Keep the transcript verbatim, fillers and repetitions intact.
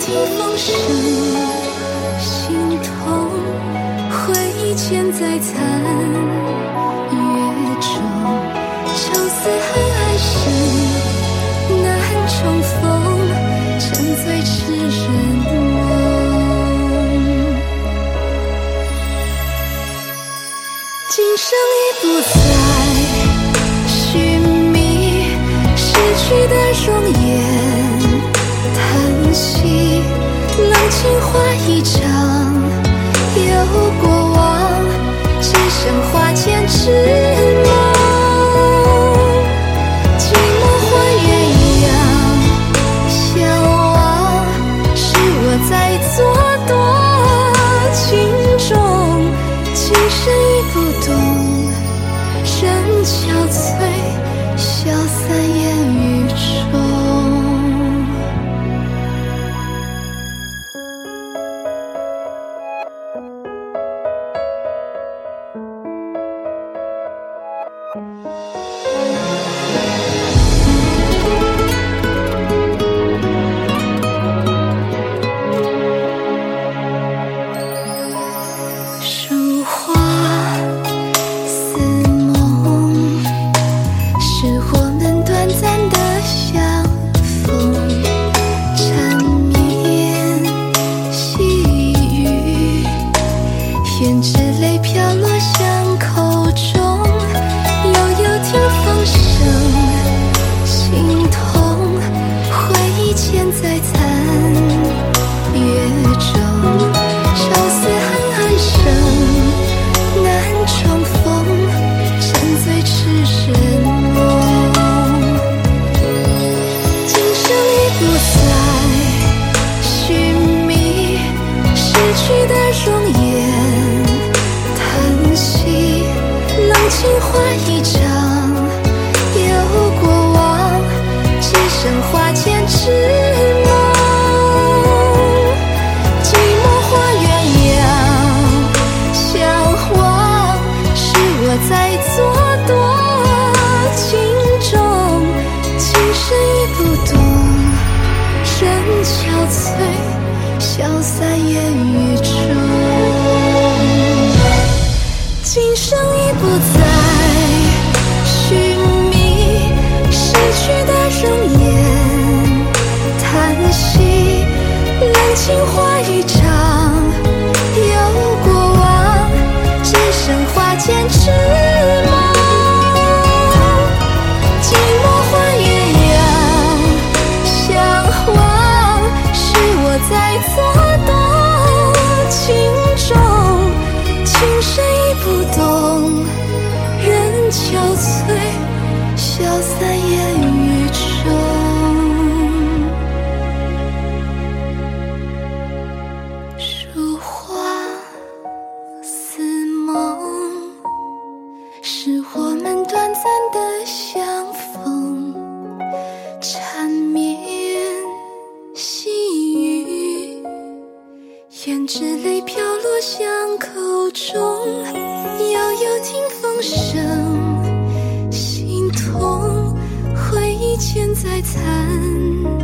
听风声，心痛，回忆牵在残月中，愁思恨爱深，难重逢，沉醉痴人梦。今生已不再寻觅逝去的容颜，叹息冷清花一场，有过往，只剩花间之梦。寂寞换鸳鸯相望，是我在作多情重，今生已不懂，人憔悴，消散烟雨中。书画似梦，是我们短暂的相逢，缠绵细语，胭脂泪飘落巷口中，悠悠听风声，心痛，回忆牵在残月中，朝思恨暗生，难重逢，沉醉痴人梦。今生已不再寻觅逝去的容颜，叹息冷清花一场，有过往，只剩花间之梦。寂寞换鸳鸯相望，是我在作多情重，今生已不懂，人憔悴，消散烟雨中。今生已不再寻觅逝去的容颜，叹息冷清花一场，有过往，只剩花间之梦。寂寞换鸳鸯相望，是我在作多情重，今生已不懂，人憔悴，消散烟雨中。书画似梦，是我们短暂的相逢，缠绵细语，胭脂泪飘落巷口中，悠悠听风声，心痛，回忆牵在残